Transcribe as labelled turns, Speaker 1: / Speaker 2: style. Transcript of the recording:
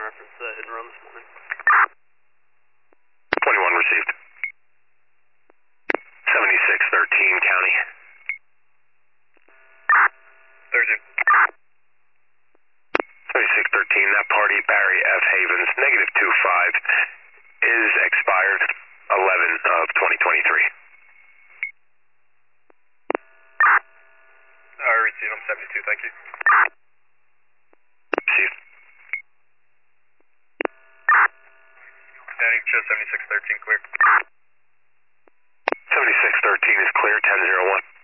Speaker 1: reference hit and run this morning.
Speaker 2: 21 received. 7613 County.
Speaker 3: Thursday.
Speaker 2: 7613, that party, Barry F. Havens, -25, is expired 11 of 2023.
Speaker 3: Received, I'm 72, thank you.
Speaker 2: Received.
Speaker 3: Standing show 7613 clear.
Speaker 2: 7613 is clear, 1001.